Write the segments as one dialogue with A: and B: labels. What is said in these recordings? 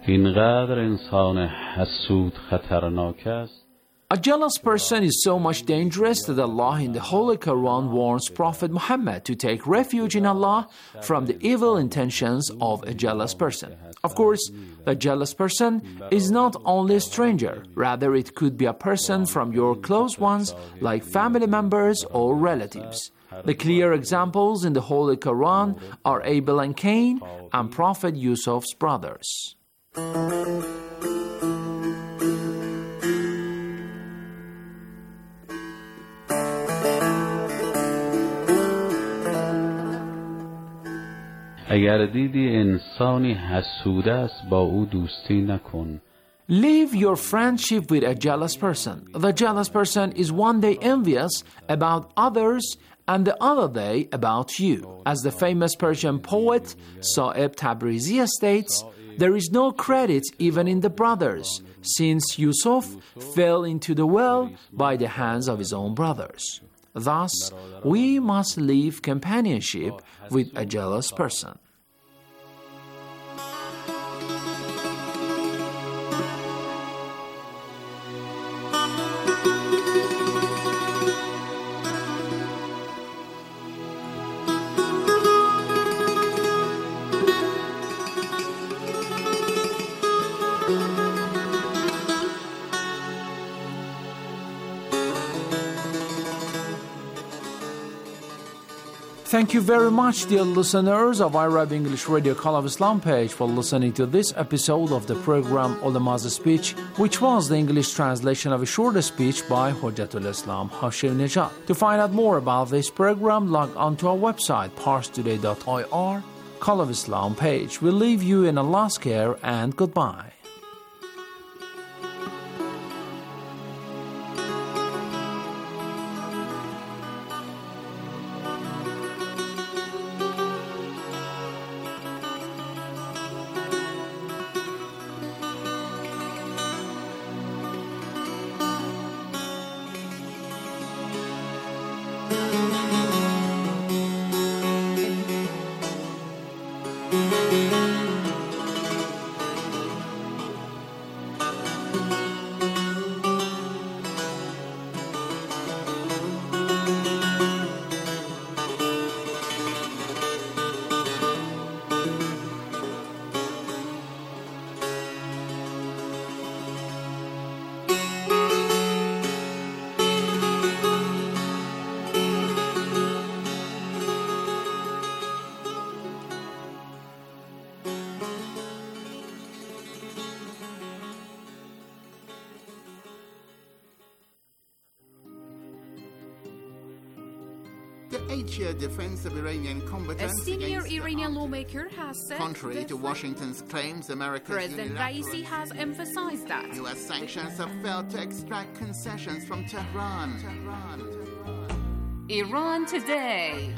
A: اینقدر انسان حسود خطرناک است.
B: A jealous person is so much dangerous that Allah in the Holy Quran warns Prophet Muhammad to take refuge in Allah from the evil intentions of a jealous person. Of course, the jealous person is not only a stranger, rather it could be a person from your close ones like family members or relatives. The clear examples in the Holy Quran are Abel and Cain and Prophet Yusuf's brothers.
A: اگر دیدی انسانی حسود است با او دوستی نکن.
B: Leave your friendship with a jealous person. The jealous person is one day envious about others and the other day about you. As the famous Persian poet Sa'ib Tabrizi states, there is no credit even in the brothers, since Yusuf fell into the well by the hands of his own brothers. Thus, we must leave companionship with a jealous person. Thank you very much, dear listeners of Arab English Radio Call of Islam page, for listening to this episode of the program Ulama's Speech, which was the English translation of a short speech by Hujjatul Islam Hashim Nejad. To find out more about this program, log on to our website, parstoday.ir, Call of Islam page. We leave you in Allah's care and goodbye.
C: The 8-year defense of Iranian combatants
D: A senior
C: against the
D: Iranian
C: armed-
D: lawmaker has said
C: Contrary to
D: that
C: Washington's claims, America's
D: President
C: unilateral
D: Raisi has emphasized that
C: U.S. sanctions have failed to extract concessions from Tehran.
D: Iran today.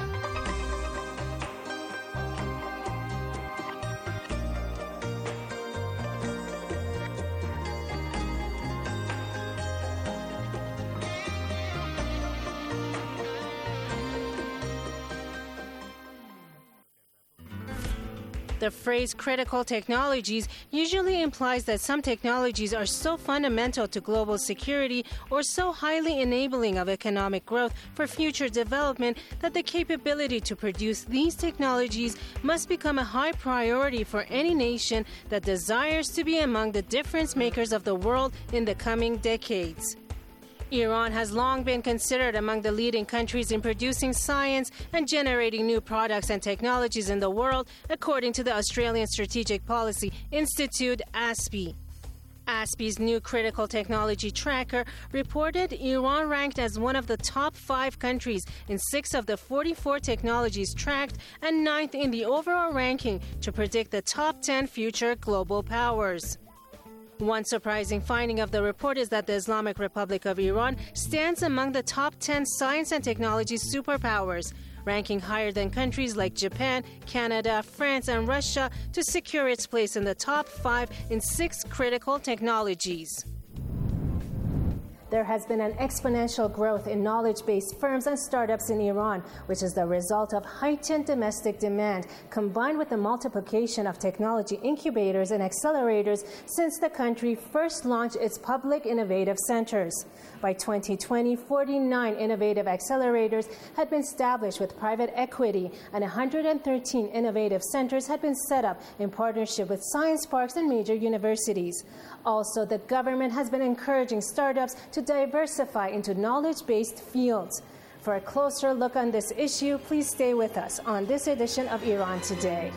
E: The phrase critical technologies usually implies that some technologies are so fundamental to global security or so highly enabling of economic growth for future development that the capability to produce these technologies must become a high priority for any nation that desires to be among the difference makers of the world in the coming decades. Iran has long been considered among the leading countries in producing science and generating new products and technologies in the world, according to the Australian Strategic Policy Institute, ASPI. ASPI's new critical technology tracker reported Iran ranked as one of the top 5 countries in 6 of the 44 technologies tracked and 9th in the overall ranking to predict the top 10 future global powers. One surprising finding of the report is that the Islamic Republic of Iran stands among the top 10 science and technology superpowers, ranking higher than countries like Japan, Canada, France, and Russia to secure its place in the top 5 in 6 critical technologies. There has been an exponential growth in knowledge-based firms and startups in Iran, which is the result of heightened domestic demand combined with the multiplication of technology incubators and accelerators since the country first launched its public innovative centers. By 2020, 49 innovative accelerators had been established with private equity, and 113 innovative centers had been set up in partnership with science parks and major universities. Also, the government has been encouraging startups to diversify into knowledge-based fields. For a closer look on this issue, please stay with us on this edition of Iran Today.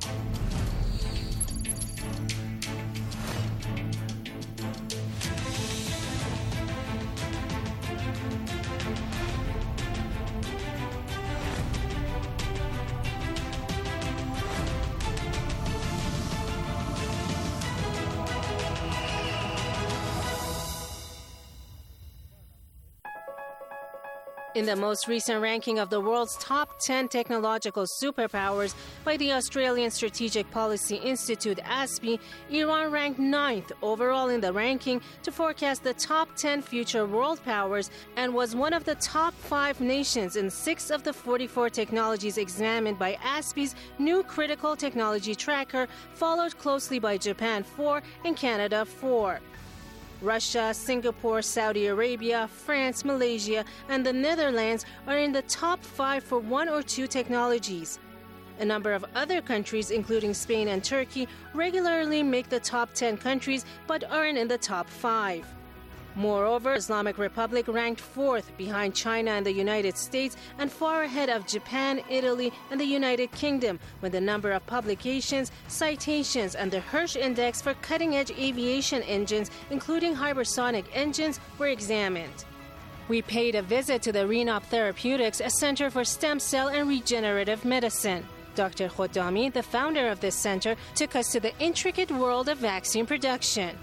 E: In the most recent ranking of the world's top 10 technological superpowers by the Australian Strategic Policy Institute, ASPI, Iran ranked 9th overall in the ranking to forecast the top 10 future world powers and was one of the top 5 nations in 6 of the 44 technologies examined by ASPI's new critical technology tracker, followed closely by Japan 4 and Canada 4. Russia, Singapore, Saudi Arabia, France, Malaysia, and the Netherlands are in the top 5 for 1 or 2 technologies. A number of other countries, including Spain and Turkey, regularly make the top 10 countries but aren't in the top 5. Moreover, Islamic Republic ranked 4th behind China and the United States and far ahead of Japan, Italy, and the United Kingdom when the number of publications, citations, and the Hirsch Index for cutting-edge aviation engines, including hypersonic engines, were examined. We paid a visit to the Renop Therapeutics, a center for stem cell and regenerative medicine. Dr. Khodami, the founder of this center, took us to the intricate world of vaccine production.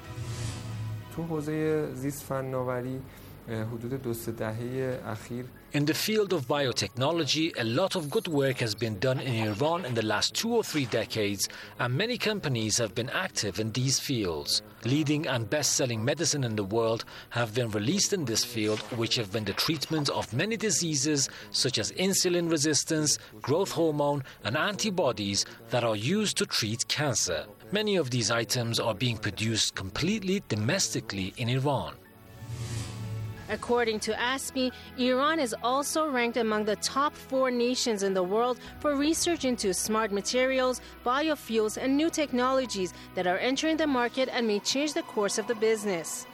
F: In the field of biotechnology, a lot of good work has been done in Iran in the last 2 or 3 decades, and many companies have been active in these fields. Leading and best-selling medicine in the world have been released in this field, which have been the treatment of many diseases such as insulin resistance, growth hormone, and antibodies that are used to treat cancer. Many of these items are being produced completely domestically in Iran.
E: According to ASPI, Iran is also ranked among the top 4 nations in the world for research into smart materials, biofuels, and new technologies that are entering the market and may change the course of the business.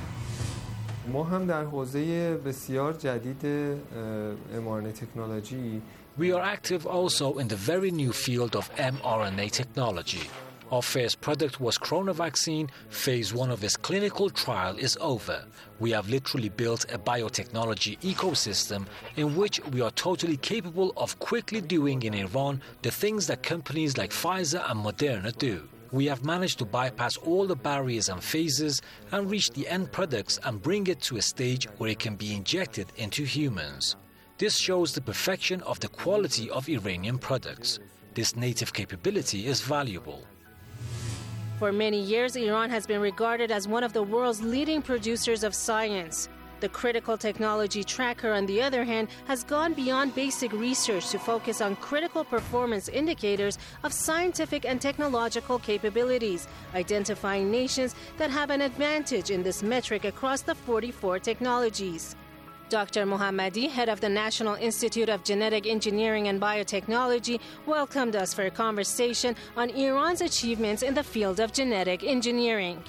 F: We are active also in the very new field of mRNA technology. Our first product was Corona vaccine. Phase 1 of its clinical trial is over. We have literally built a biotechnology ecosystem in which we are totally capable of quickly doing in Iran the things that companies like Pfizer and Moderna do. We have managed to bypass all the barriers and phases and reach the end products and bring it to a stage where it can be injected into humans. This shows the perfection of the quality of Iranian products. This native capability is valuable.
E: For many years, Iran has been regarded as one of the world's leading producers of science. The critical technology tracker, on the other hand, has gone beyond basic research to focus on critical performance indicators of scientific and technological capabilities, identifying nations that have an advantage in this metric across the 44 technologies. Dr. Mohammadi, head of the National Institute of Genetic Engineering and Biotechnology, welcomed us for a conversation on Iran's achievements in the field of genetic engineering.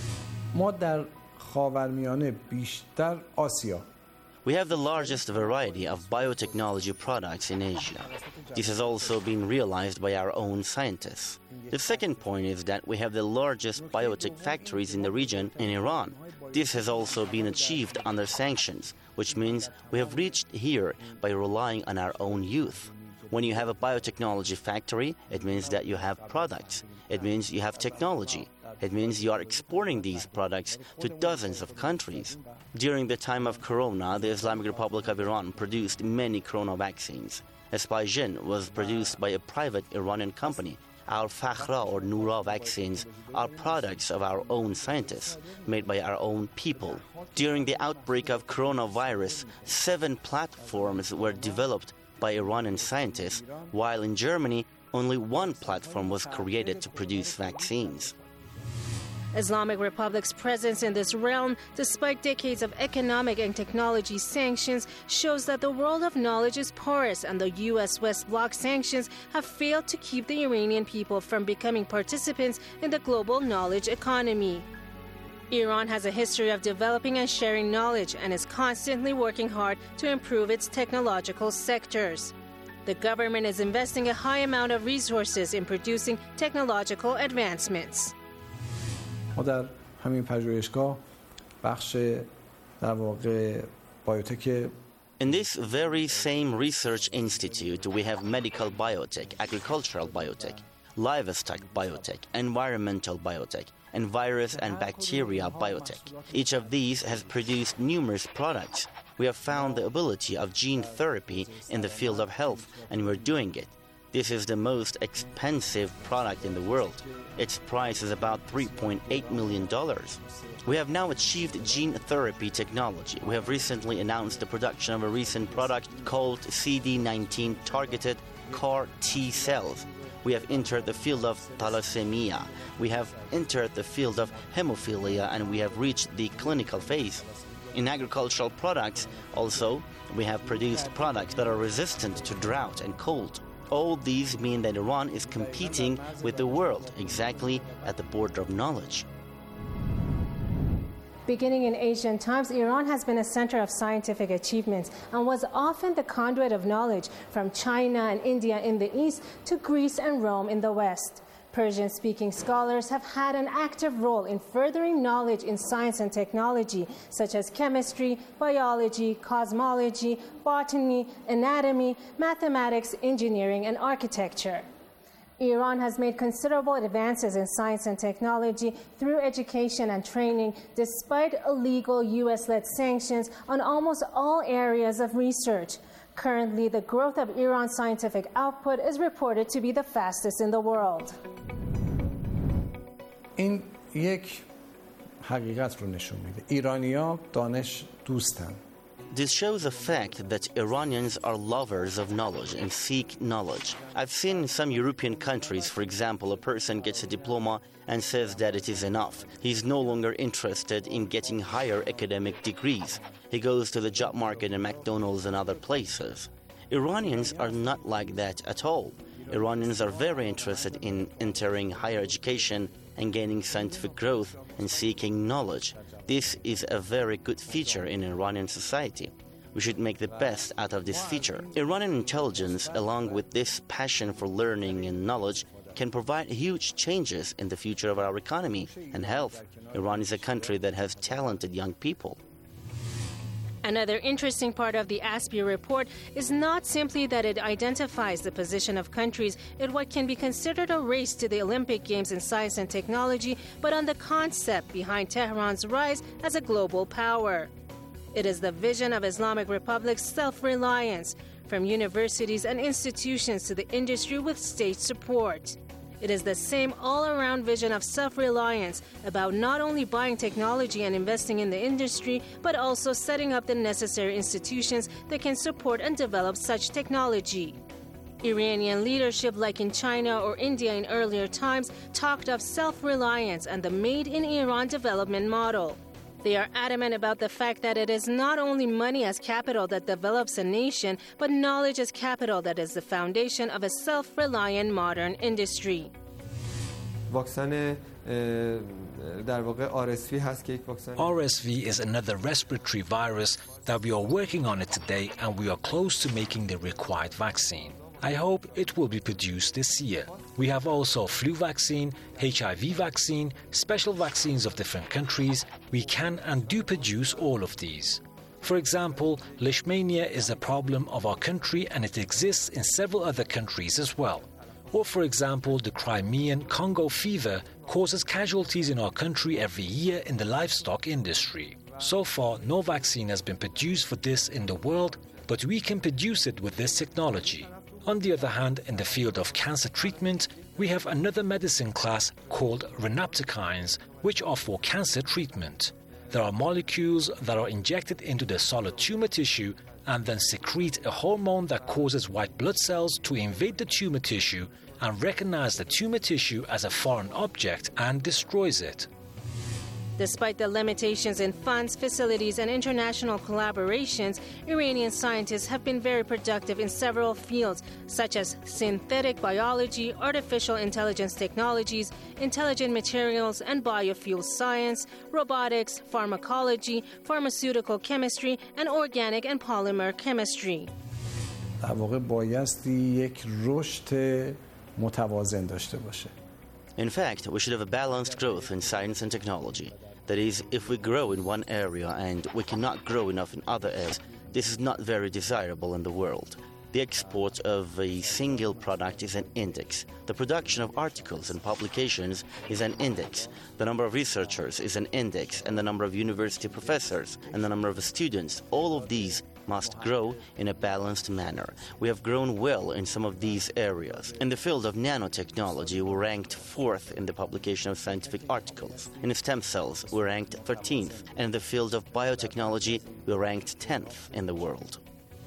G: We have the largest variety of biotechnology products in Asia. This has also been realized by our own scientists. The second point is that we have the largest biotech factories in the region in Iran. This has also been achieved under sanctions, which means we have reached here by relying on our own youth. When you have a biotechnology factory, it means that you have products. It means you have technology. It means you are exporting these products to dozens of countries. During the time of Corona, the Islamic Republic of Iran produced many Corona vaccines. Spijin was produced by a private Iranian company, Our Fakhra or Noura vaccines are products of our own scientists, made by our own people. During the outbreak of coronavirus, 7 platforms were developed by Iranian scientists, while in Germany, only 1 platform was created to produce vaccines.
E: Islamic Republic's presence in this realm, despite decades of economic and technology sanctions, shows that the world of knowledge is porous, and the U.S. West Bloc sanctions have failed to keep the Iranian people from becoming participants in the global knowledge economy. Iran has a history of developing and sharing knowledge and is constantly working hard to improve its technological sectors. The government is investing a high amount of resources in producing technological advancements.
H: ما در همین پژوهشگاه بخش در واقع بایوتک
G: In this very same research institute, we have medical biotech, agricultural biotech, livestock biotech, environmental biotech, and virus and bacteria biotech. Each of these has produced numerous products. We have found the ability of gene therapy in the field of health, and we're doing it. This is the most expensive product in the world. Its price is about $3.8 million. We have now achieved gene therapy technology. We have recently announced the production of a recent product called CD19 targeted CAR T cells. We have entered the field of thalassemia. We have entered the field of hemophilia, and we have reached the clinical phase. In agricultural products, also, we have produced products that are resistant to drought and cold. All these mean that Iran is competing with the world exactly at the border of knowledge.
E: Beginning in ancient times, Iran has been a center of scientific achievements and was often the conduit of knowledge from China and India in the east to Greece and Rome in the west. Persian-speaking scholars have had an active role in furthering knowledge in science and technology, such as chemistry, biology, cosmology, botany, anatomy, mathematics, engineering, and architecture. Iran has made considerable advances in science and technology through education and training, despite illegal U.S.-led sanctions on almost all areas of research. Currently, the growth of Iran's scientific output is reported to be the fastest in the world.
H: این یک حقیقت رو نشون میده. ایرانی‌ها دانش دوستن.
G: This shows a fact that Iranians are lovers of knowledge and seek knowledge. I've seen in some European countries, for example, a person gets a diploma and says that it is enough. He's no longer interested in getting higher academic degrees. He goes to the job market in McDonald's and other places. Iranians are not like that at all. Iranians are very interested in entering higher education and gaining scientific growth and seeking knowledge. This is a very good feature in Iranian society. We should make the best out of this feature. Iranian intelligence, along with this passion for learning and knowledge, can provide huge changes in the future of our economy and health. Iran is a country that has talented young people.
E: Another interesting part of the ASPI report is not simply that it identifies the position of countries in what can be considered a race to the Olympic Games in science and technology, but on the concept behind Tehran's rise as a global power. It is the vision of Islamic Republic's self-reliance, from universities and institutions to the industry with state support. It is the same all-around vision of self-reliance about not only buying technology and investing in the industry, but also setting up the necessary institutions that can support and develop such technology. Iranian leadership, like in China or India in earlier times, talked of self-reliance and the Made in Iran development model. They are adamant about the fact that it is not only money as capital that develops a nation, but knowledge as capital that is the foundation of a self-reliant modern industry.
F: RSV is another respiratory virus that we are working on it today, and we are close to making the required vaccine. I hope it will be produced this year. We have also flu vaccine, HIV vaccine, special vaccines of different countries. We can and do produce all of these. For example, leishmania is a problem of our country, and it exists in several other countries as well. Or for example, the Crimean Congo fever causes casualties in our country every year in the livestock industry. So far, no vaccine has been produced for this in the world, but we can produce it with this technology. On the other hand, in the field of cancer treatment, We have another medicine class called rhinoptoxins, which are for cancer treatment. There are molecules that are injected into the solid tumor tissue and then secrete a hormone that causes white blood cells to invade the tumor tissue and recognize the tumor tissue as a foreign object and destroys it.
E: Despite the limitations in funds, facilities, and international collaborations, Iranian scientists have been very productive in several fields, such as synthetic biology, artificial intelligence technologies, intelligent materials and biofuel science, robotics, pharmacology, pharmaceutical chemistry, and organic and polymer chemistry.
H: در واقع بایستی یک رشد متوازن داشته باشه.
G: In fact, we should have a balanced growth in science and technology. That is, if we grow in one area and we cannot grow enough in other areas, this is not very desirable in the world. The export of a single product is an index. The production of articles and publications is an index. The number of researchers is an index, and the number of university professors and the number of students, all of these must grow in a balanced manner. We have grown well in some of these areas. In the field of nanotechnology, we ranked 4th in the publication of scientific articles. In stem cells, we ranked 13th. And in the field of biotechnology, we ranked 10th in the world.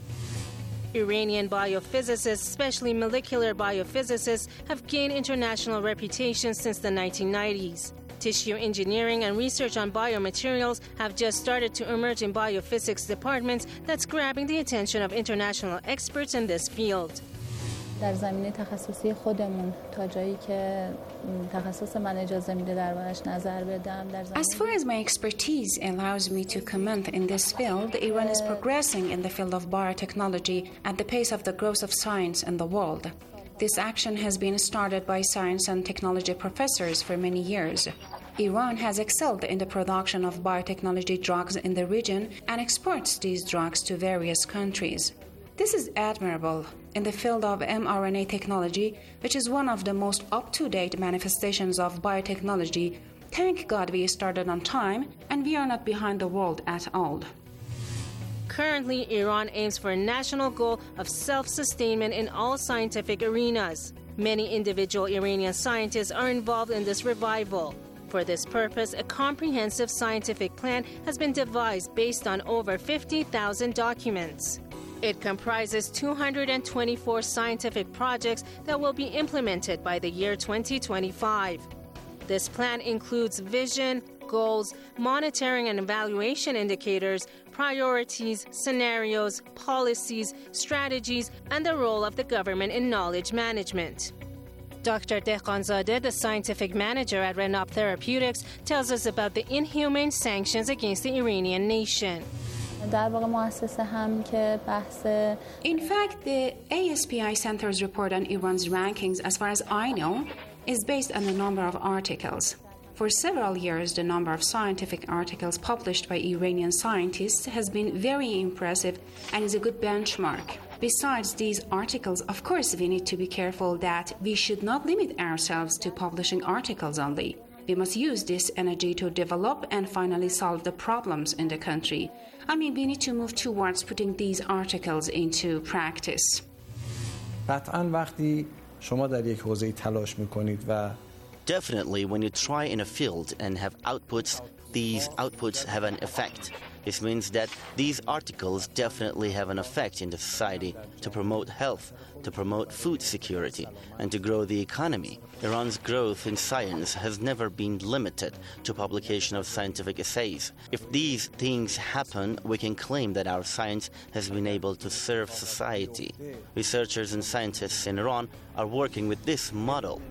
E: Iranian biophysicists, especially molecular biophysicists, have gained international reputation since the 1990s. Tissue engineering and research on biomaterials have just started to emerge in biophysics departments that's grabbing the attention of international experts in this field.
I: در زمینه تخصصی خودمون تا جایی که تخصص من اجازه میده دربارش نظر بدم.
J: As far as my expertise allows me to comment in this field, Iran is progressing in the field of biotechnology at the pace of the growth of science in the world. This action has been started by science and technology professors for many years. Iran has excelled in the production of biotechnology drugs in the region and exports these drugs to various countries. This is admirable. In the field of mRNA technology, which is one of the most up-to-date manifestations of biotechnology, thank God we started on time and we are not behind the world at all.
E: Currently, Iran aims for a national goal of self-sustainment in all scientific arenas. Many individual Iranian scientists are involved in this revival. For this purpose, a comprehensive scientific plan has been devised based on over 50,000 documents. It comprises 224 scientific projects that will be implemented by the year 2025. This plan includes vision, goals, monitoring and evaluation indicators, priorities, scenarios, policies, strategies, and the role of the government in knowledge management. Dr. Dehqanzadeh, the scientific manager at Renop Therapeutics, tells us about the inhumane sanctions against the Iranian nation.
I: In
J: fact, the ASPI Center's report on Iran's rankings, as far as I know, is based on the number of articles. For several years, the number of scientific articles published by Iranian scientists has been very impressive and is a good benchmark. Besides these articles, of course, we need to be careful that we should not limit ourselves to publishing articles only. We must use this energy to develop and finally solve the problems in the country. I mean, we need to move towards putting these articles into practice.
H: قطعاً وقتی شما در یک حوزه تلاش می‌کنید و
G: Definitely, when you try in a field and have outputs, these outputs have an effect. This means that these articles definitely have an effect in the society to promote health, to promote food security, and to grow the economy. Iran's growth in science has never been limited to publication of scientific essays. If these things happen, we can claim that our science has been able to serve society. Researchers and scientists in Iran are working with this model.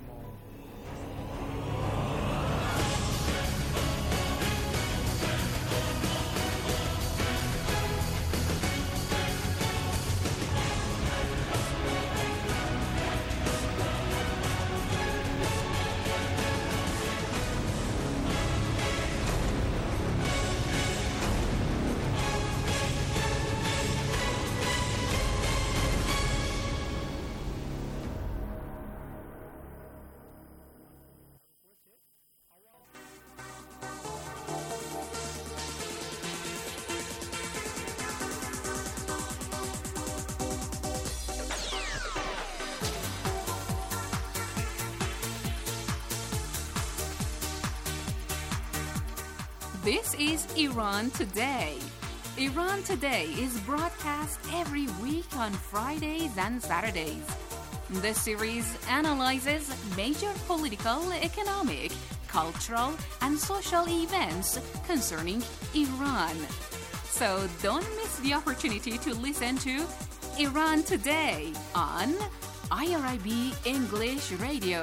D: This is Iran Today. Iran Today is broadcast every week on Fridays and Saturdays. The series analyzes major political, economic, cultural, and social events concerning Iran. So don't miss the opportunity to listen to Iran Today on IRIB English Radio.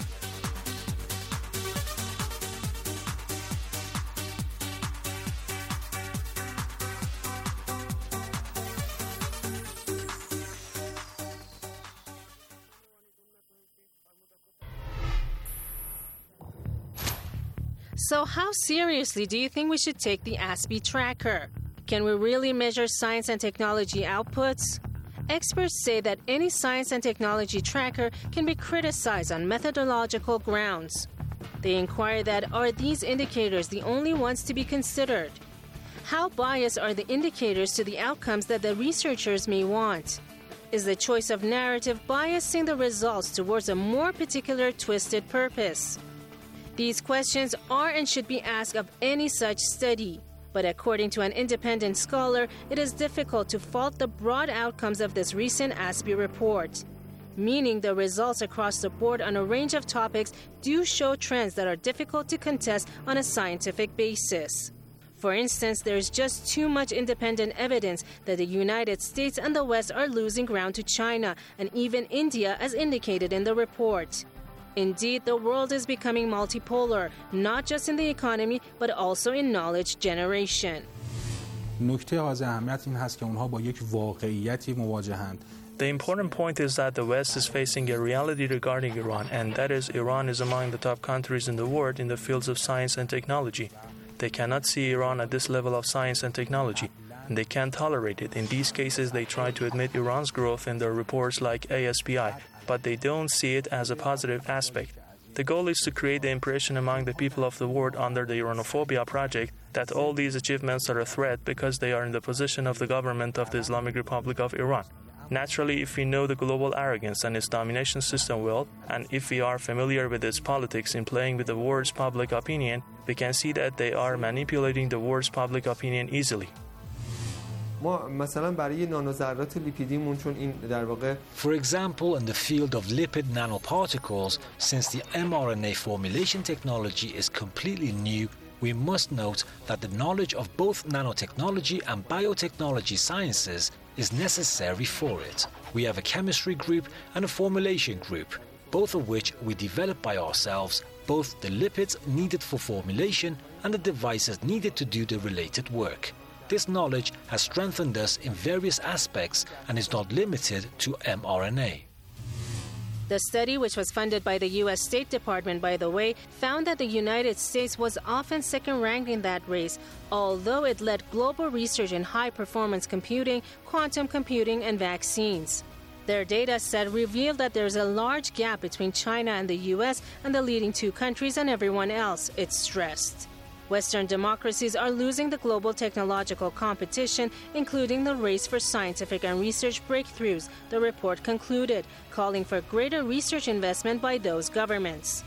E: So how seriously do you think we should take the ASPI tracker? Can we really measure science and technology outputs? Experts say that any science and technology tracker can be criticized on methodological grounds. They inquire that, are these indicators the only ones to be considered? How biased are the indicators to the outcomes that the researchers may want? Is the choice of narrative biasing the results towards a more particular twisted purpose? These questions are and should be asked of any such study. But according to an independent scholar, it is difficult to fault the broad outcomes of this recent ASPI report, meaning the results across the board on a range of topics do show trends that are difficult to contest on a scientific basis. For instance, there is just too much independent evidence that the United States and the West are losing ground to China and even India, as indicated in the report. Indeed, the world is becoming multipolar, not just in the economy, but also in knowledge generation.
K: The important point is that the West is facing a reality regarding Iran, and that is Iran is among the top countries in the world in the fields of science and technology. They cannot see Iran at this level of science and technology, and they can't tolerate it. In these cases, they try to admit Iran's growth in their reports like ASPI, but they don't see it as a positive aspect. The goal is to create the impression among the people of the world under the Iranophobia project that all these achievements are a threat because they are in the position of the government of the Islamic Republic of Iran. Naturally, if we know the global arrogance and its domination system well, and if we are familiar with its politics in playing with the world's public opinion, we can see that they are manipulating the world's public opinion easily.
L: For
F: example, in the field of lipid nanoparticles, since the mRNA formulation technology is completely new, we must note that the knowledge of both nanotechnology and biotechnology sciences is necessary for it. We have a chemistry group and a formulation group, both of which we develop by ourselves, both the lipids needed for formulation and the devices needed to do the related work. This knowledge has strengthened us in various aspects and is not limited to mRNA.
E: The study, which was funded by the U.S. State Department, by the way, found that the United States was often second-ranked in that race, although it led global research in high-performance computing, quantum computing, and vaccines. Their data set revealed that there is a large gap between China and the U.S. and the leading two countries and everyone else, it stressed. Western democracies are losing the global technological competition, including the race for scientific and research breakthroughs, the report concluded, calling for greater research investment by those governments.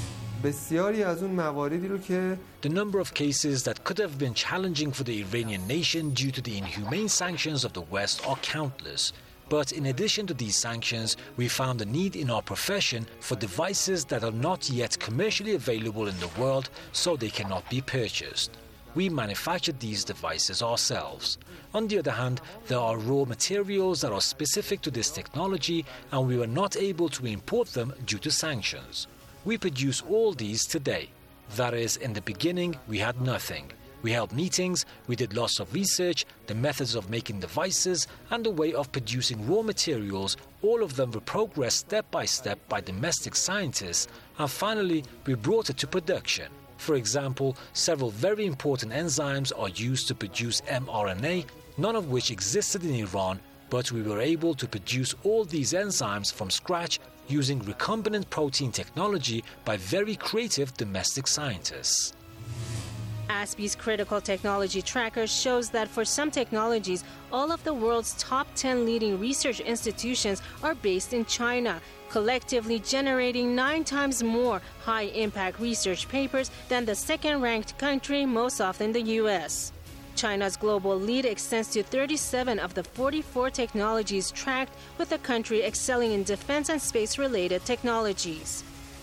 F: The number of cases that could have been challenging for the Iranian nation due to the inhumane sanctions of the West are countless. But in addition to these sanctions, we found a need in our profession for devices that are not yet commercially available in the world, so they cannot be purchased. We manufactured these devices ourselves. On the other hand, there are raw materials that are specific to this technology, and we were not able to import them due to sanctions. We produce all these today. That is, in the beginning, we had nothing. We held meetings, we did lots of research, the methods of making devices, and the way of producing raw materials. All of them were progressed step by step by domestic scientists, and finally we brought it to production. For example, several very important enzymes are used to produce mRNA, none of which existed in Iran, but we were able to produce all these enzymes from scratch using recombinant protein technology by very creative domestic scientists.
E: ASPI's critical technology tracker shows that for some technologies, all of the world's top 10 leading research institutions are based in China, collectively generating 9 times more high-impact research papers than the second-ranked country, most often the U.S. China's global lead extends to 37 of the 44 technologies tracked, with the country excelling in defense and space-related technologies.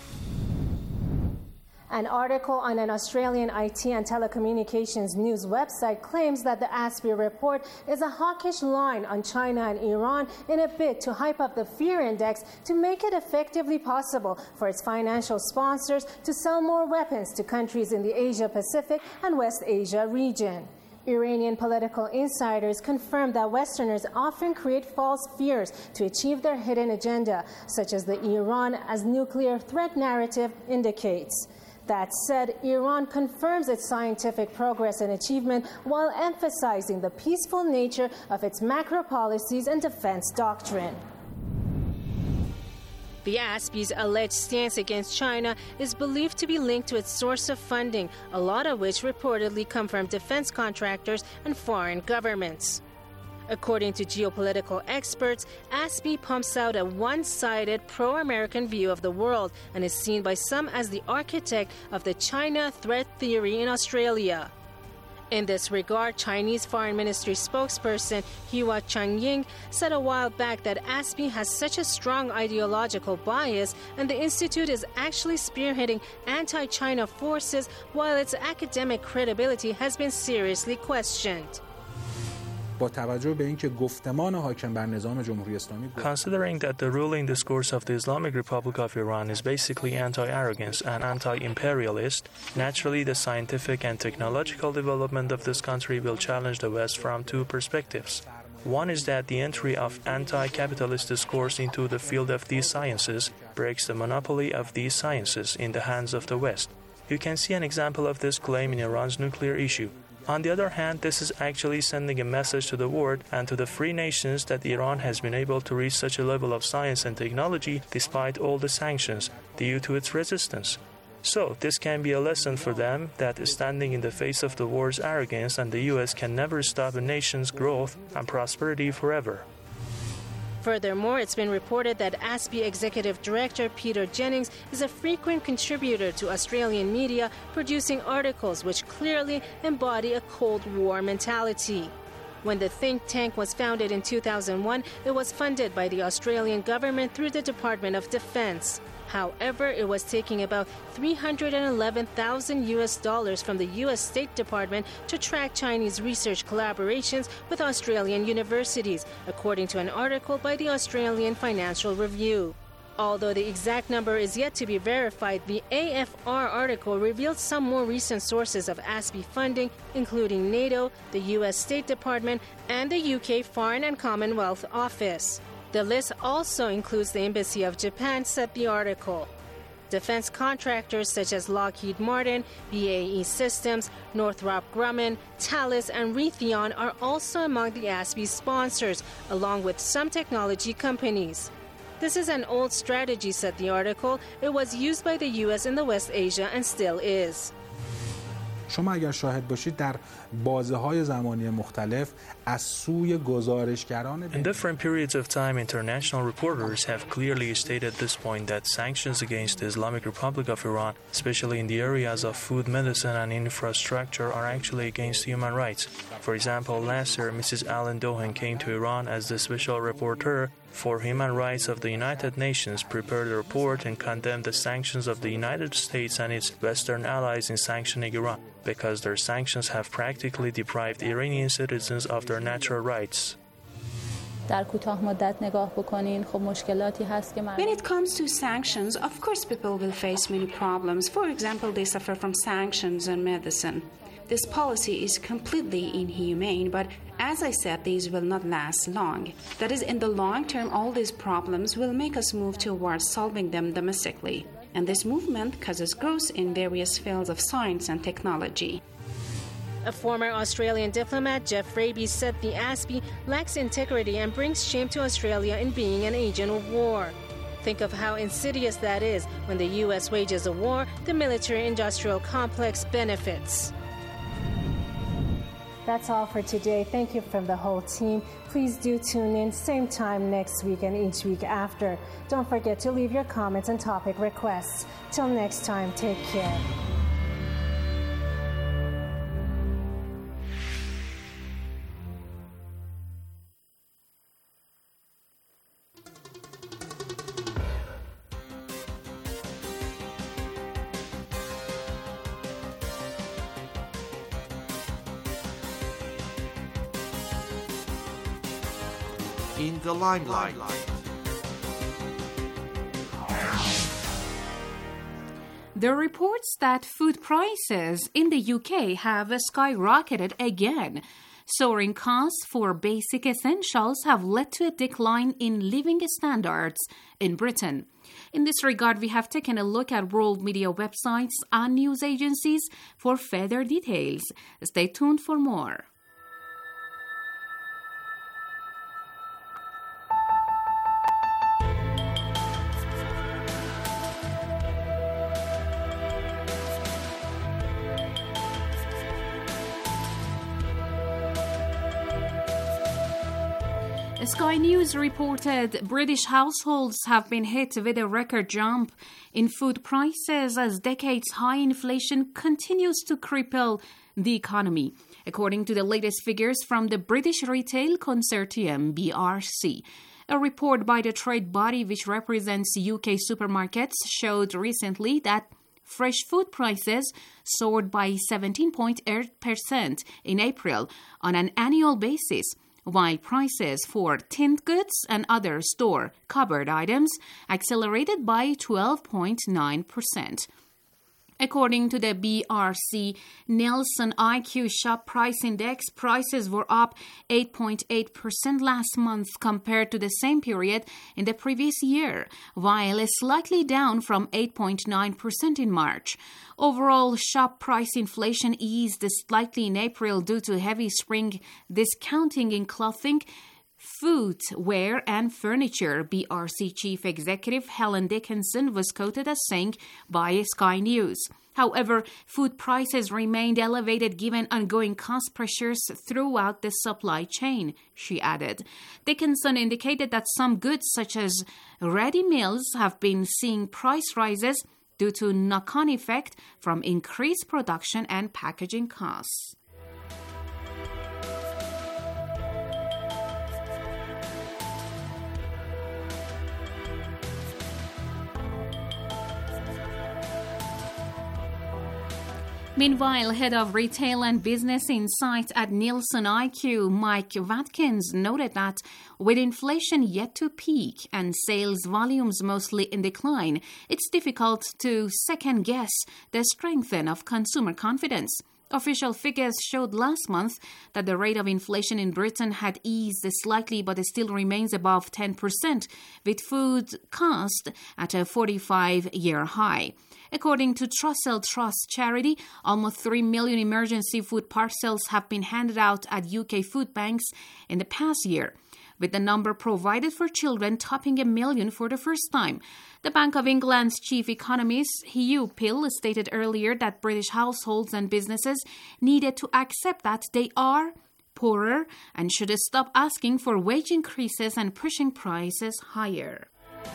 E: An article on an Australian IT and telecommunications news website claims that the ASPI report is a hawkish line on China and Iran in a bid to hype up the fear index to make it effectively possible for its financial sponsors to sell more weapons to countries in the Asia-Pacific and West Asia region. Iranian political insiders confirmed that Westerners often create false fears to achieve their hidden agenda, such as the Iran as nuclear threat narrative indicates. That said, Iran confirms its scientific progress and achievement while emphasizing the peaceful nature of its macro policies and defense doctrine. The ASPI's alleged stance against China is believed to be linked to its source of funding, a lot of which reportedly come from defense contractors and foreign governments. According to geopolitical experts, ASPI pumps out a one-sided pro-American view of the world and is seen by some as the architect of the China threat theory in Australia. In this regard, Chinese Foreign Ministry spokesperson Hua Chunying said a while back that ASPI has such a strong ideological bias and the institute is actually spearheading anti-China forces while its academic credibility has been seriously questioned.
M: Considering
K: that the ruling discourse of the Islamic Republic of Iran is basically anti-arrogance and anti-imperialist, naturally the scientific and technological development of this country will challenge the West from 2 perspectives. One is that the entry of anti-capitalist discourse into the field of these sciences breaks the monopoly of these sciences in the hands of the West. You can see an example of this claim in Iran's nuclear issue. On the other hand, this is actually sending a message to the world and to the free nations that Iran has been able to reach such a level of science and technology despite all the sanctions due to its resistance. So, this can be a lesson for them that standing in the face of the world's arrogance and the U.S. can never stop a nation's growth and prosperity forever.
E: Furthermore, it's been reported that ASPI Executive Director Peter Jennings is a frequent contributor to Australian media, producing articles which clearly embody a Cold War mentality. When the think tank was founded in 2001, it was funded by the Australian government through the Department of Defense. However, it was taking about $311,000 from the U.S. State Department to track Chinese research collaborations with Australian universities, according to an article by the Australian Financial Review. Although the exact number is yet to be verified, the AFR article revealed some more recent sources of ASPI funding, including NATO, the U.S. State Department, and the UK Foreign and Commonwealth Office. The list also includes the Embassy of Japan, said the article. Defense contractors such as Lockheed Martin, BAE Systems, Northrop Grumman, Thales, and Raytheon are also among the ASPI sponsors, along with some technology companies. This is an old strategy, said the article. It was used by the U.S. in the West Asia and still is.
M: شما اگر شاهد باشید در بازه‌های زمانی مختلف از سوی گزارشگران
K: In different periods of time, international reporters have clearly stated this point that sanctions against the Islamic Republic of Iran, especially in the areas of food, medicine, and infrastructure, are actually against human rights. For example, last year, Mrs. Alan Dohan came to Iran as the special rapporteur for Human Rights of the United Nations, prepared a report and condemned the sanctions of the United States and its Western allies in sanctioning Iran, because their sanctions have practically deprived Iranian citizens of their natural rights.
I: در کوتاه مدت نگاه بکنین خب مشکلاتی هست که
J: When it comes to sanctions, of course people will face many problems. For example, they suffer from sanctions on medicine. This policy is completely inhumane, but as I said, these will not last long. That is, in the long term, all these problems will make us move towards solving them domestically. And this movement causes growth in various fields of science and technology.
E: A former Australian diplomat, Jeff Raby, said the ASPI lacks integrity and brings shame to Australia in being an agent of war. Think of how insidious that is. When the U.S. wages a war, the military-industrial complex benefits. That's all for today. Thank you from the whole team. Please do tune in same time next week and each week after. Don't forget to leave your comments and topic requests. Till next time, take care.
L: In the limelight.
D: There are reports that food prices in the UK have skyrocketed again. Soaring costs for basic essentials have led to a decline in living standards in Britain. In this regard, we have taken a look at world media websites and news agencies for further details. Stay tuned for more. Sky News reported British households have been hit with a record jump in food prices as decades-high inflation continues to cripple the economy, according to the latest figures from the British Retail Consortium, BRC. A report by the trade body which represents UK supermarkets showed recently that fresh food prices soared by 17.8% in April on an annual basis, while prices for tinned goods and other store cupboard items accelerated by 12.9%. According to the BRC Nielsen IQ Shop Price Index, prices were up 8.8% last month compared to the same period in the previous year, while slightly down from 8.9% in March. Overall, shop price inflation eased slightly in April due to heavy spring discounting in clothing, footwear and furniture, BRC Chief Executive Helen Dickinson was quoted as saying by Sky News. However, food prices remained elevated given ongoing cost pressures throughout the supply chain, she added. Dickinson indicated that some goods such as ready meals have been seeing price rises due to knock-on effect from increased production and packaging costs. Meanwhile, head of retail and business insight at Nielsen IQ, Mike Watkins, noted that with inflation yet to peak and sales volumes mostly in decline, it's difficult to second-guess the strength of consumer confidence. Official figures showed last month that the rate of inflation in Britain had eased slightly but still remains above 10%, with food cost at a 45-year high. According to Trussell Trust charity, almost 3 million emergency food parcels have been handed out at UK food banks in the past year, with the number provided for children topping 1 million for the first time. The Bank of England's chief economist, Hugh Pill, stated earlier that British households and businesses needed to accept that they are poorer and should stop asking for wage increases and pushing prices higher.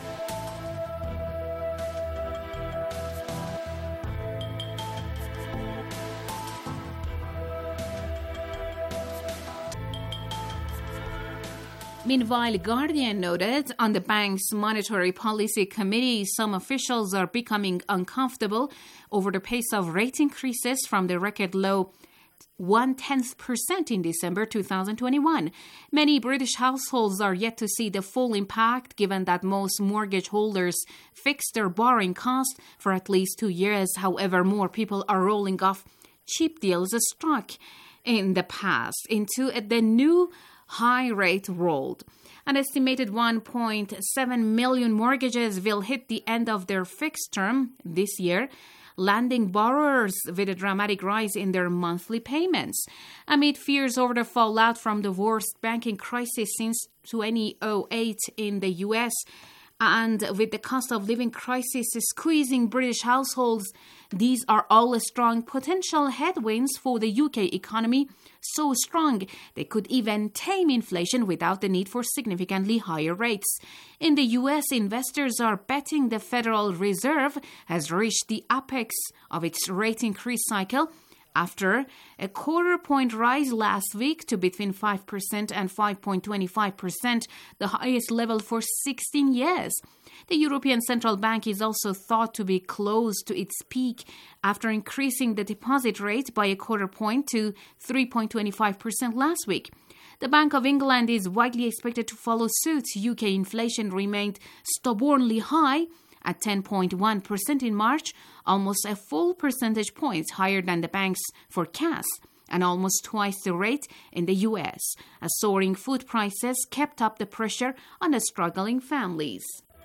D: Meanwhile, Guardian noted on the bank's Monetary Policy Committee, some officials are becoming uncomfortable over the pace of rate increases from the record low 0.1% in December 2021. Many British households are yet to see the full impact, given that most mortgage holders fixed their borrowing cost for at least 2 years. However, more people are rolling off cheap deals struck in the past into the new high rate rolled. An estimated 1.7 million mortgages will hit the end of their fixed term this year, landing borrowers with a dramatic rise in their monthly payments. Amid fears over the fallout from the worst banking crisis since 2008 in the U.S., And with the cost of living crisis squeezing British households, these are all strong potential headwinds for the UK economy, so strong they could even tame inflation without the need for significantly higher rates. In the US, investors are betting the Federal Reserve has reached the apex of its rate increase cycle after a quarter-point rise last week to between 5% and 5.25%, the highest level for 16 years. The European Central Bank is also thought to be close to its peak after increasing the deposit rate by a quarter point to 3.25% last week. The Bank of England is widely expected to follow suit. UK inflation remained stubbornly high at 10.1% in March, almost a full percentage point higher than the bank's forecast, and almost twice the rate in the US, as soaring food prices kept up the pressure on the struggling families.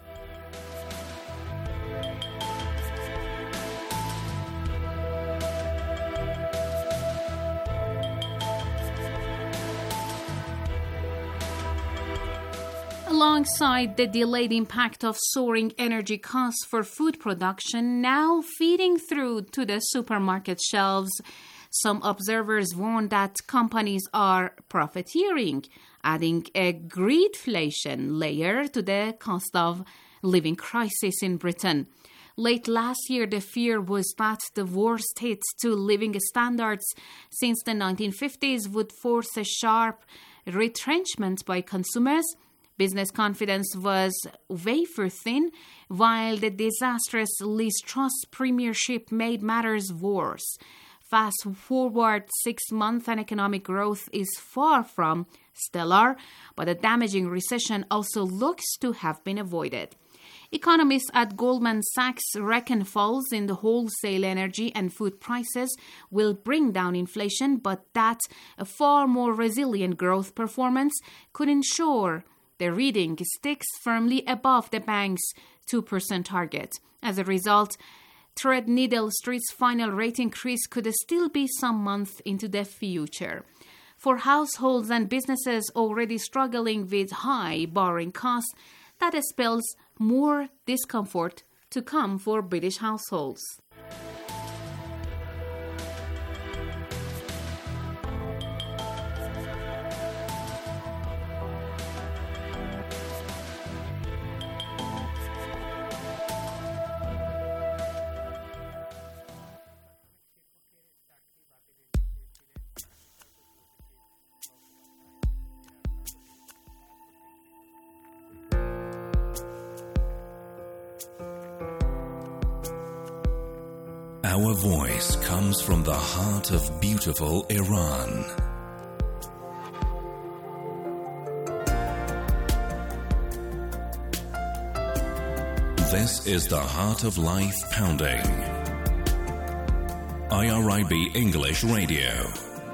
D: Alongside the delayed impact of soaring energy costs for food production now feeding through to the supermarket shelves, some observers warn that companies are profiteering, adding a greedflation layer to the cost of living crisis in Britain. Late last year, the fear was that the worst hit to living standards since the 1950s would force a sharp retrenchment by consumers. Business confidence was wafer thin, while the disastrous Liz Truss premiership made matters worse. Fast forward 6 months and economic growth is far from stellar, but a damaging recession also looks to have been avoided. Economists at Goldman Sachs reckon falls in the wholesale energy and food prices will bring down inflation, but that a far more resilient growth performance could ensure the reading sticks firmly above the bank's 2% target. As a result, Threadneedle Street's final rate increase could still be some months into the future. For households and businesses already struggling with high borrowing costs, that spells more discomfort to come for British households.
N: Our voice comes from the heart of beautiful Iran. This is the Heart of Life Pounding. IRIB English Radio.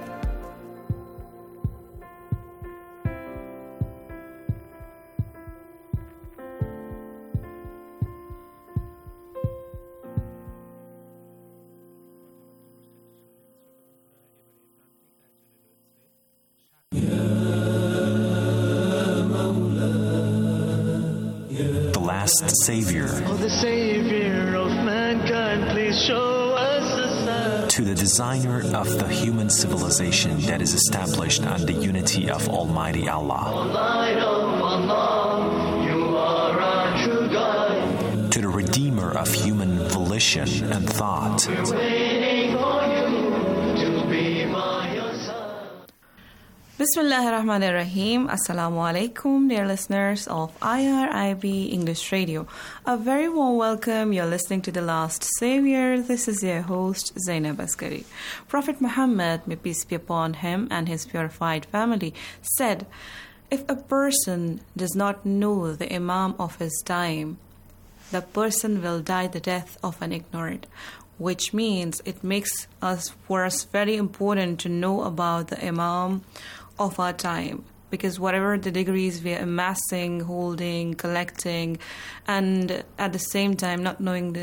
O: Savior.
P: Oh, the Savior of mankind, please show us a sign.
O: To the designer of the human civilization that is established on the unity of Almighty Allah.
P: O light of Allah, you are our true guide.
O: To the redeemer of human volition and thought.
P: We're waiting for you to be by your side.
Q: Bismillahir Rahmanir Rahim. Assalamu alaikum, dear listeners of IRIB English Radio. A very warm welcome. You're listening to The Last Savior. This is your host, Zainab Askari. Prophet Muhammad, may peace be upon him and his purified family, said, if a person does not know the Imam of his time, the person will die the death of an ignorant. Which means it makes for us very important to know about the Imam of our time, because whatever the degrees we are amassing, holding, collecting, and at the same time not knowing the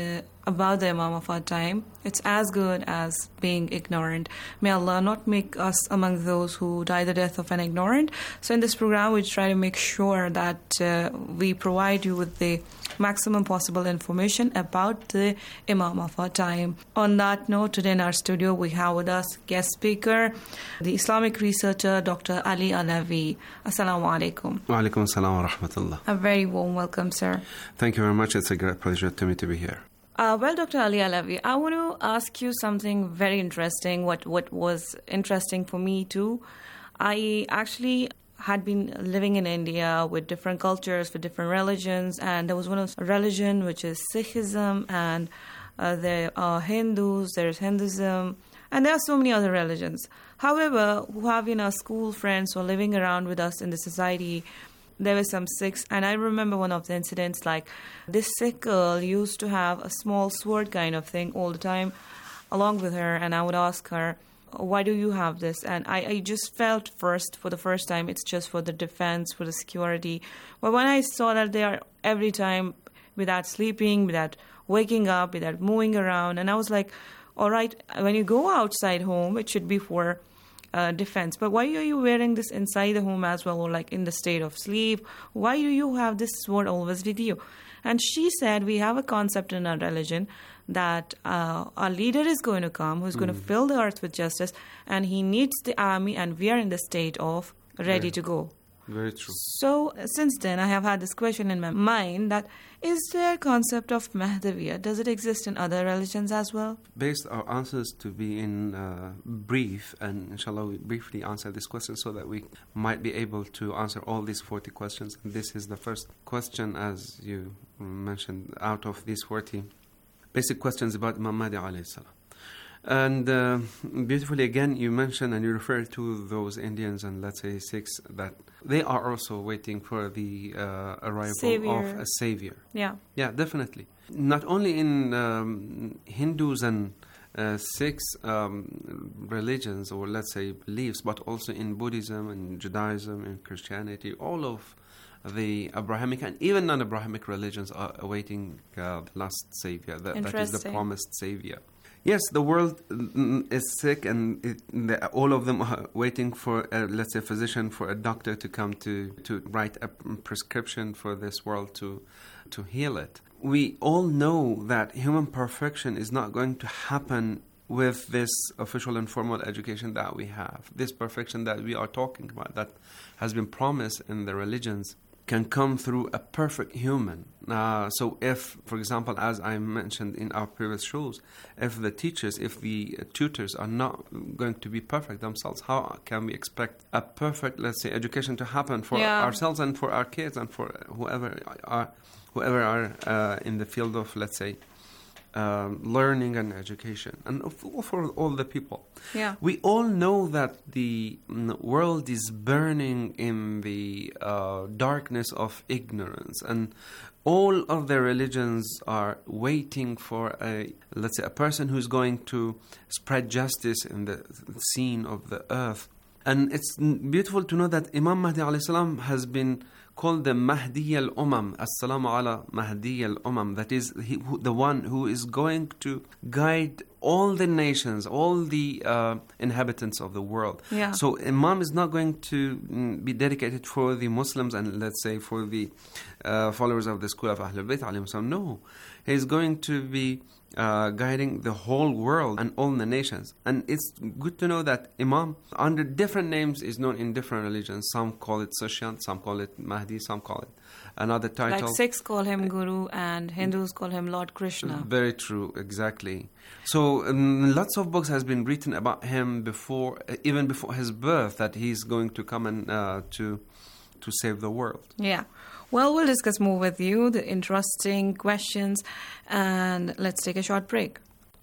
Q: about the Imam of our time, it's as good as being ignorant. May Allah not make us among those who die the death of an ignorant. So in this program, we try to make sure that we provide you with the maximum possible information about the Imam of our time. On that note, today in our studio, we have with us guest speaker, the Islamic researcher, Dr. Ali Alavi. Assalamu alaikum.
R: Wa alaikum assalam wa rahmatullah.
Q: A very warm welcome, sir.
R: Thank you very much. It's a great pleasure to me to be here.
Q: Well, Dr. Ali Alavi, I want to ask you something very interesting, what was interesting for me too. I actually had been living in India with different cultures, with different religions, and there was one religion which is Sikhism, and there are Hindus, there's Hinduism, and there are so many other religions. However, who have school friends who are living around with us in the society, there were some Sikhs, and I remember one of the incidents, like this Sikh girl used to have a small sword kind of thing all the time along with her, and I would ask her, why do you have this? And I just felt for the first time, it's just for the defense, for the security. But when I saw that they are every time without sleeping, without waking up, without moving around, and I was like, all right, when you go outside home, it should be for defense. But why are you wearing this inside the home as well, or like in the state of sleep? Why do you have this sword always with you? And she said, we have a concept in our religion that our leader is going to come, who's going to fill the earth with justice, and he needs the army, and we are in the state of ready to go.
R: Very true.
Q: So since then, I have had this question in my mind that is there a concept of Mahdaviya? Does it exist in other religions as well?
R: Based our answers to be in brief, and inshallah we briefly answer this question so that we might be able to answer all these 40 questions. And this is the first question, as you mentioned, out of these 40 basic questions about Imam Mahdi alayhi salam. And beautifully, again, you mentioned and you refer to those Indians and let's say Sikhs that they are also waiting for the arrival of a savior.
Q: Yeah.
R: Yeah, definitely. Not only in Hindus and Sikhs religions or let's say beliefs, but also in Buddhism and Judaism and Christianity, all of the Abrahamic and even non-Abrahamic religions are awaiting the last savior. That is the promised savior. Yes, the world is sick, and all of them are waiting for, let's say, a physician, for a doctor to come to write a prescription for this world to heal it. We all know that human perfection is not going to happen with this official and formal education that we have. This perfection that we are talking about, that has been promised in the religions, can come through a perfect human. So if, for example, as I mentioned in our previous shows, if the tutors are not going to be perfect themselves, how can we expect a perfect, let's say, education to happen for ourselves and for our kids and for whoever are in the field of, let's say, learning and education, and for all the people.
Q: Yeah.
R: We all know that the world is burning in the darkness of ignorance, and all of the religions are waiting for a person who's going to spread justice in the scene of the earth. And it's beautiful to know that Imam Mahdi alayhi salam has been called the Mahdi al-Umam, As-salamu ala Mahdi al-Umam. That is the one who is going to guide all the nations, all the inhabitants of the world.
Q: Yeah.
R: So Imam is not going to be dedicated for the Muslims and let's say for the followers of the school of Ahlul Bayt alayhim salam. No, he's going to be guiding the whole world and all the nations. And it's good to know that Imam, under different names, is known in different religions. Some call it Sushant, some call it Mahdi, some call it another title.
Q: Like Sikhs call him Guru and Hindus call him Lord Krishna.
R: Very true, exactly. So lots of books has been written about him before, even before his birth, that he's going to come and to save the world.
Q: Yeah. Well, we'll discuss more with you, the interesting questions, and let's take a short break.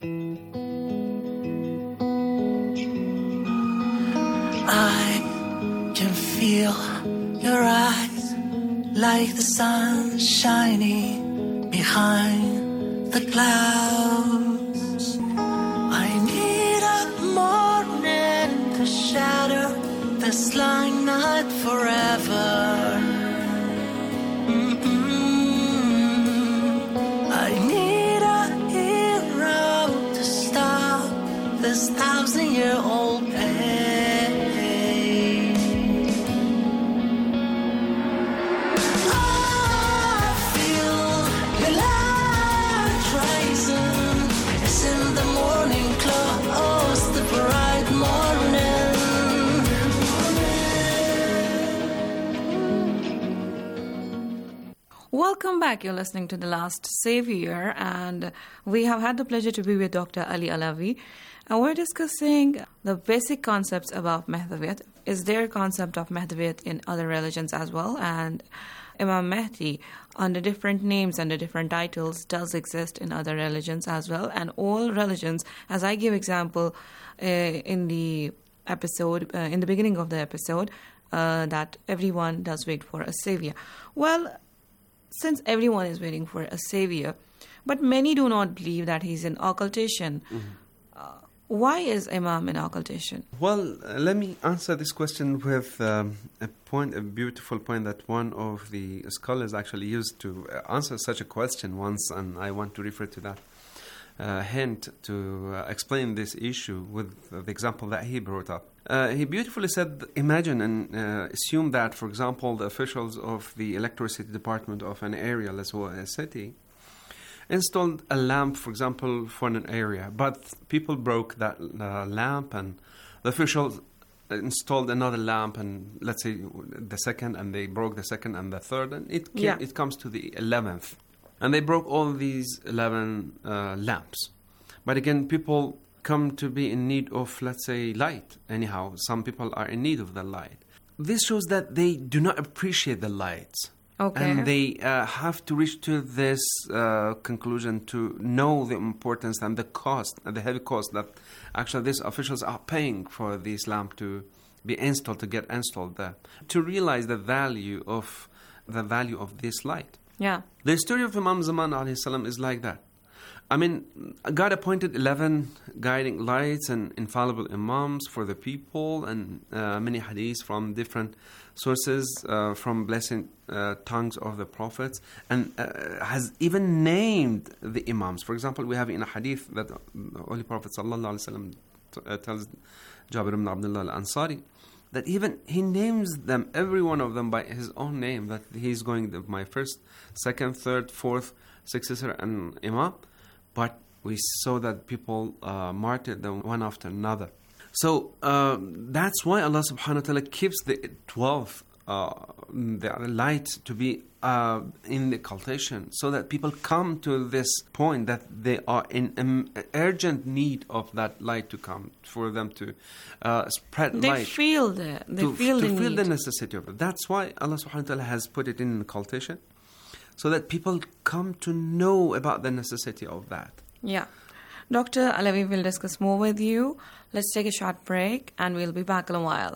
P: I can feel your eyes like the sun shining behind the clouds. I need a morning to shatter this long night forever. I need a this 1,000-year-old age. I feel your light rising. It's in the morning close, the bright morning.
Q: Welcome back. You're listening to The Last Savior, and we have had the pleasure to be with Dr. Ali Alavi, and we're discussing the basic concepts about Mahdaviyat. Is there a concept of Mahdaviyat in other religions as well? And Imam Mahdi, under different names, under different titles, does exist in other religions as well. And all religions, as I give example in the episode, in the beginning of the episode, that everyone does wait for a savior. Well, since everyone is waiting for a savior, but many do not believe that he's an occultation. Why is Imam an occultation?
R: Well, let me answer this question with a beautiful point that one of the scholars actually used to answer such a question once, and I want to refer to that hint to explain this issue with the example that he brought up. He beautifully said, imagine and assume that, for example, the officials of the electricity department of an area, let's say a city, installed a lamp, for example, for an area, but people broke that lamp, and the officials installed another lamp, and let's say the second, and they broke the second and the third, and it comes to the 11th. And they broke all these 11 lamps. But again, people come to be in need of, let's say, light. Anyhow, some people are in need of the light. This shows that they do not appreciate the lights.
Q: Okay.
R: And they have to reach to this conclusion to know the importance and the cost, and the heavy cost that actually these officials are paying for this lamp to be installed, to get installed there. To realize the value of this light.
Q: Yeah.
R: The story of Imam Zaman alayhi salam is like that. I mean, God appointed 11 guiding lights and infallible imams for the people, and many hadiths from different sources from blessed tongues of the prophets, and has even named the imams. For example, we have in a hadith that the Holy Prophet ﷺ tells Jabir ibn Abdullah al-Ansari that even he names them, every one of them, by his own name, that he's going to my first, second, third, fourth successor and imam. But we saw that people martyred them one after another. So that's why Allah subhanahu wa ta'ala keeps the 12th the light to be in the occultation, so that people come to this point that they are in urgent need of that light to come, for them to spread
Q: they
R: light.
Q: Feel
R: the necessity of it. That's why Allah subhanahu wa ta'ala has put it in occultation, so that people come to know about the necessity of that.
Q: Yeah. Dr. Alavi will discuss more with you. Let's take a short break and we'll be back in a while.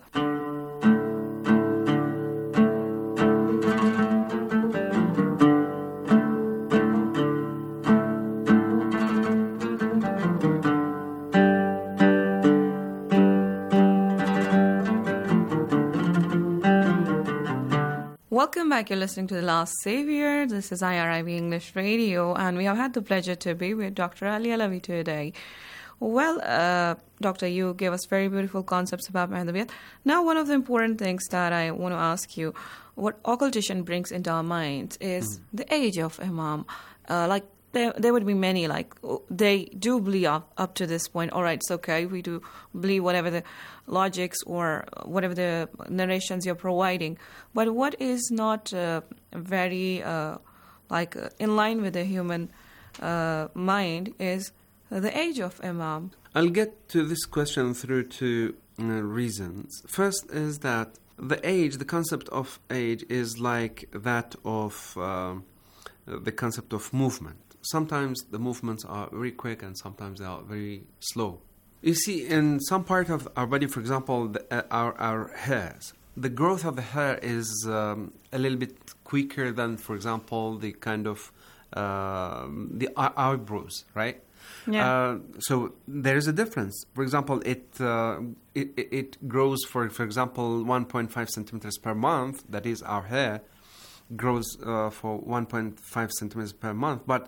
Q: Welcome back. You're listening to The Last Savior. This is IRIB English Radio, and we have had the pleasure to be with Dr. Ali Alavi today. Well, Doctor, you gave us very beautiful concepts about Mahdaviyat. Now, one of the important things that I want to ask you, what occultation brings into our minds is the age of Imam. There would be many, they do believe up to this point, all right, it's okay, we do believe whatever the logics or whatever the narrations you're providing. But what is not very in line with the human mind is the age of Imam.
R: I'll get to this question through two reasons. First is that the concept of age is like that of the concept of movement. Sometimes the movements are very quick and sometimes they are very slow. You see, in some part of our body, for example, our hairs, the growth of the hair is a little bit quicker than, for example, the kind of the eyebrows, right?
Q: Yeah.
R: So there is a difference. For example, it grows, for example, 1.5 centimeters per month. That is, our hair grows for 1.5 centimeters per month. But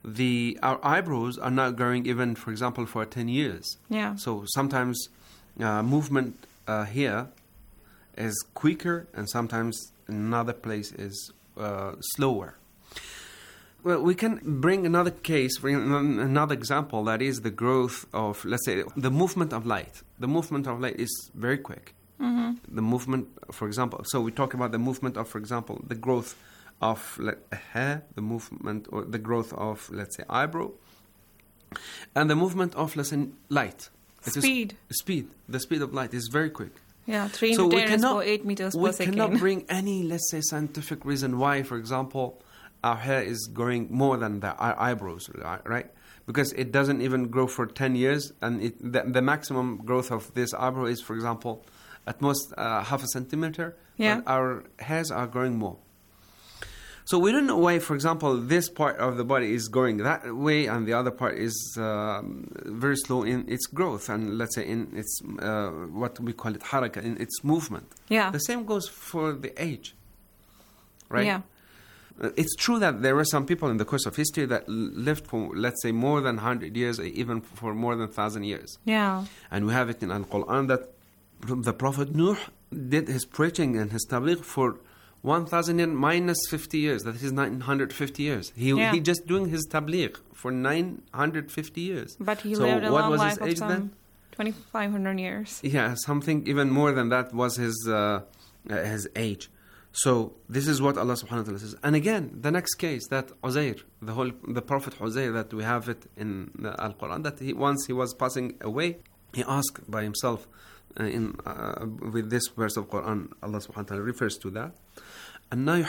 R: our eyebrows are not growing even, for example, for 10 years.
Q: Yeah.
R: So sometimes movement here is quicker, and sometimes another place is slower. Well, we can bring another another example, that is the growth of, let's say, the movement of light. The movement of light is very quick.
Q: Mm-hmm.
R: The movement, for example, so we talk about the movement of, for example, the growth of hair, the movement or the growth of, let's say, eyebrow, and the movement of, let's say, light.
Q: Speed.
R: The speed of light is very quick.
Q: Yeah, 3 into 10 is for 8 meters per second.
R: We cannot bring any, let's say, scientific reason why, for example, our hair is growing more than our eyebrows, right? Because it doesn't even grow for 10 years, and the maximum growth of this eyebrow is, for example, at most half a centimeter.
Q: Yeah.
R: But our hairs are growing more. So we don't know why, for example, this part of the body is going that way and the other part is very slow in its growth, and let's say in its, what we call it, haraka, in its movement.
Q: Yeah.
R: The same goes for the age, right?
Q: Yeah.
R: It's true that there were some people in the course of history that lived for, let's say, more than 100 years, even for more than 1,000 years.
Q: Yeah.
R: And we have it in Al-Quran that the Prophet Nuh did his preaching and his tabligh for 1,000 years minus 50 years. That is 950 years. He just doing his tabligh for 950 years.
Q: But he
R: so
Q: lived a
R: what
Q: long
R: was
Q: life
R: his age
Q: of some
R: then?
Q: 2,500 years.
R: Yeah, something even more than that was his age. So this is what Allah subhanahu wa ta'ala says. And again, the next case, that Uzair, the Prophet Uzair, that we have it in the Al-Quran, that once he was passing away, he asked by himself, with this verse of Quran, Allah subhanahu wa ta'ala refers to that. أَنَّا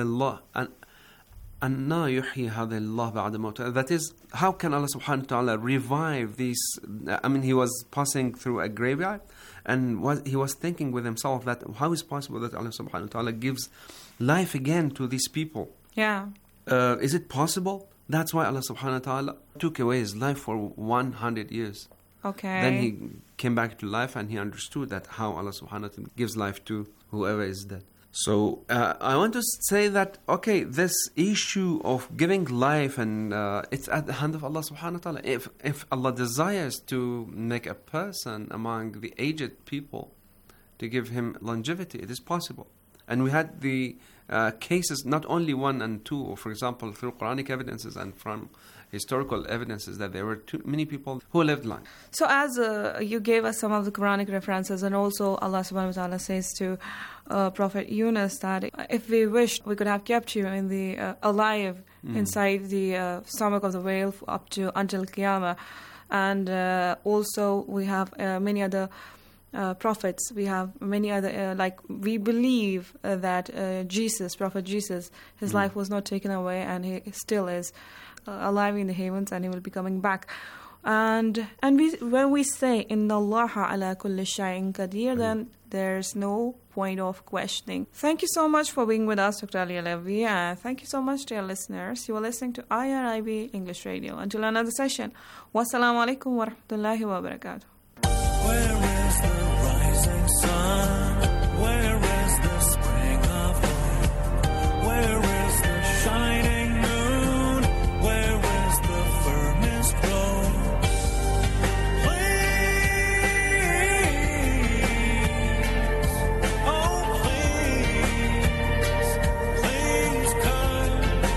R: يُحْيِي هَذَا اللَّهُ بَعْدَ مَوْتِهِ. That is, how can Allah subhanahu wa ta'ala revive these? I mean, he was passing through a graveyard, and he was thinking with himself that how is possible that Allah subhanahu wa ta'ala gives life again to these people?
Q: Yeah.
R: Is it possible? That's why Allah subhanahu wa ta'ala took away his life for 100 years.
Q: Okay.
R: Then he came back to life, and he understood that how Allah subhanahu wa ta'ala gives life to whoever is dead. So I want to say that, okay, this issue of giving life, and it's at the hand of Allah subhanahu wa ta'ala. If Allah desires to make a person among the aged people, to give him longevity, it is possible. And we had the cases, not only 1 and 2, or for example, through Quranic evidences and from historical evidences, that there were too many people who lived long.
Q: So as you gave us some of the Quranic references, and also Allah subhanahu wa ta'ala says to Prophet Yunus that if we wished, we could have kept you in the alive inside the stomach of the whale until Qiyamah. And also we have many other prophets. We have many other, we believe that Prophet Jesus, his life was not taken away, and he still is alive in the heavens, and he will be coming back. And when we say Inna Allaha ala kulli shay'in qadir, then there's no point of questioning. Thank you so much for being with us, Dr. Ali Alavi, and thank you so much, dear listeners. You are listening to IRIB English Radio. Until another session, wassalamu alaikum wa rahmatullahi wa barakatuh.
P: Where is the rising sun? Where is the spring of hope? Where is the shining moon? Where is the firmest road? Please, oh please, please come.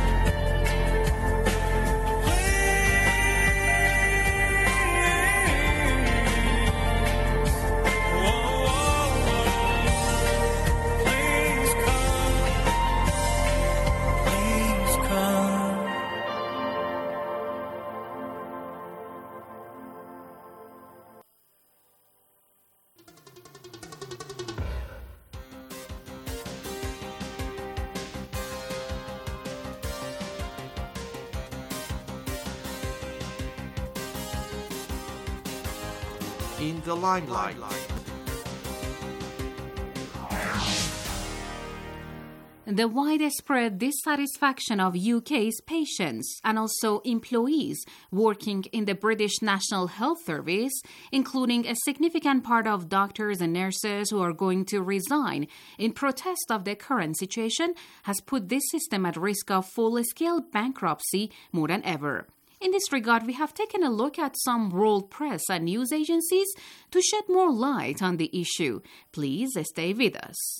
L: In the limelight.
D: The widespread dissatisfaction of UK's patients and also employees working in the British National Health Service, including a significant part of doctors and nurses who are going to resign in protest of the current situation, has put this system at risk of full-scale bankruptcy more than ever. In this regard, we have taken a look at some world press and news agencies to shed more light on the issue. Please stay with us.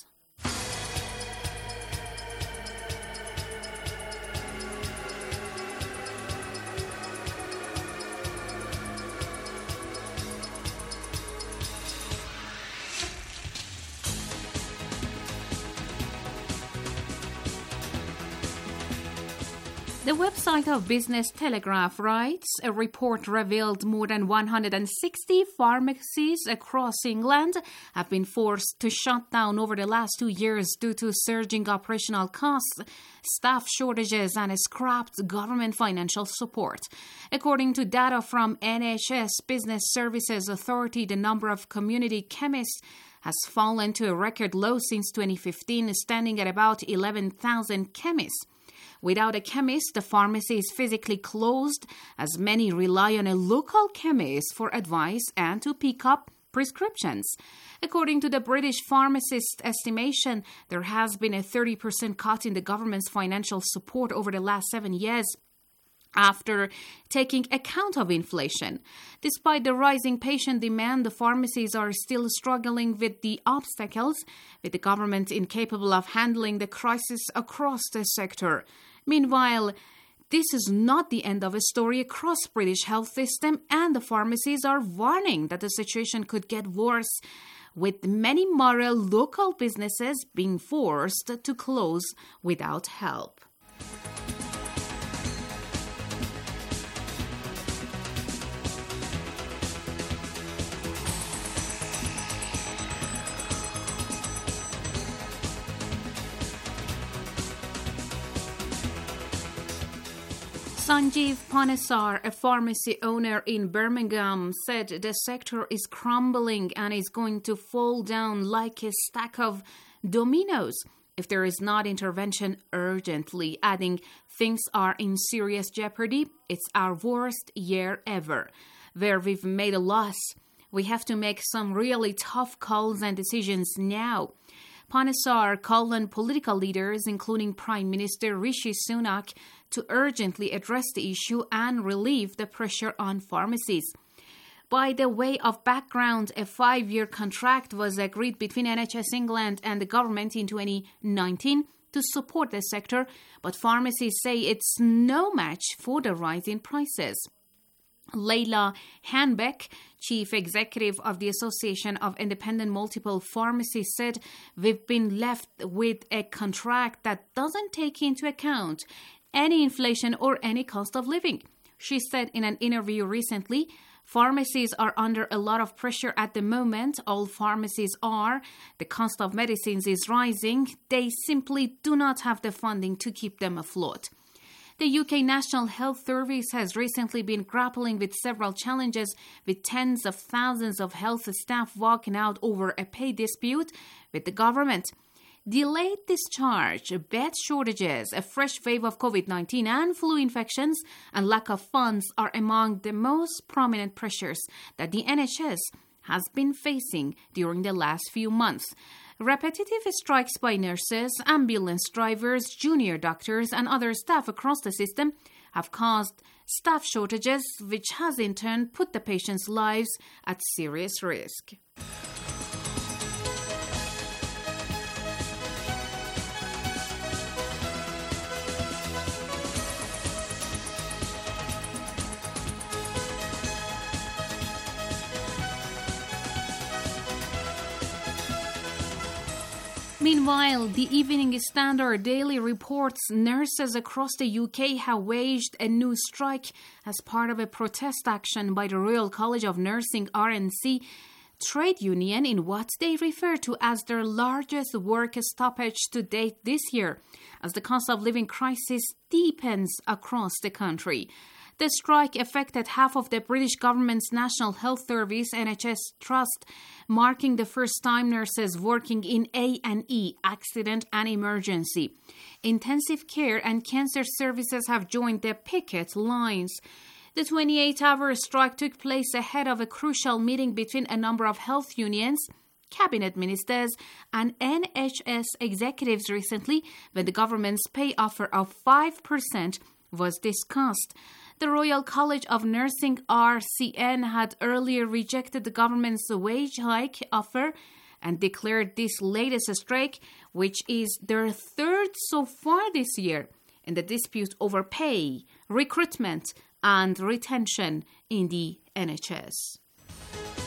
D: The website of Business Telegraph writes, a report revealed more than 160 pharmacies across England have been forced to shut down over the last 2 years due to surging operational costs, staff shortages, and scrapped government financial support. According to data from NHS Business Services Authority, the number of community chemists has fallen to a record low since 2015, standing at about 11,000 chemists. Without a chemist, the pharmacy is physically closed, as many rely on a local chemist for advice and to pick up prescriptions. According to the British pharmacist estimation, there has been a 30% cut in the government's financial support over the last 7 years, after taking account of inflation. Despite the rising patient demand, the pharmacies are still struggling with the obstacles, with the government incapable of handling the crisis across the sector. Meanwhile, this is not the end of a story across British health system, and the pharmacies are warning that the situation could get worse, with many moral local businesses being forced to close without help. Sanjeev Panesar, a pharmacy owner in Birmingham, said the sector is crumbling and is going to fall down like a stack of dominoes if there is not intervention urgently, adding, "Things are in serious jeopardy. It's our worst year ever, where we've made a loss. We have to make some really tough calls and decisions now." Panesar called on political leaders, including Prime Minister Rishi Sunak, to urgently address the issue and relieve the pressure on pharmacies. By the way of background, a 5-year contract was agreed between NHS England and the government in 2019 to support the sector, but pharmacies say it's no match for the rise in prices. Leila Hanbeck, chief executive of the Association of Independent Multiple Pharmacies, said, "We've been left with a contract that doesn't take into account any inflation or any cost of living." She said in an interview recently, "Pharmacies are under a lot of pressure at the moment. All pharmacies are. The cost of medicines is rising. They simply do not have the funding to keep them afloat." The UK National Health Service has recently been grappling with several challenges, with tens of thousands of health staff walking out over a pay dispute with the government. Delayed discharge, bed shortages, a fresh wave of COVID-19 and flu infections, and lack of funds are among the most prominent pressures that the NHS has been facing during the last few months. Repetitive strikes by nurses, ambulance drivers, junior doctors, and other staff across the system have caused staff shortages, which has in turn put the patients' lives at serious risk. Meanwhile, the Evening Standard daily reports nurses across the UK have waged a new strike as part of a protest action by the Royal College of Nursing RNC trade union in what they refer to as their largest work stoppage to date this year, as the cost of living crisis deepens across the country. The strike affected half of the British government's National Health Service NHS Trust, marking the first time nurses working in A&E, accident and emergency, intensive care and cancer services have joined the picket lines. The 28-hour strike took place ahead of a crucial meeting between a number of health unions, cabinet ministers and NHS executives recently, when the government's pay offer of 5% was discussed. The Royal College of Nursing RCN had earlier rejected the government's wage hike offer and declared this latest strike, which is their third so far this year, in the dispute over pay, recruitment and retention in the NHS.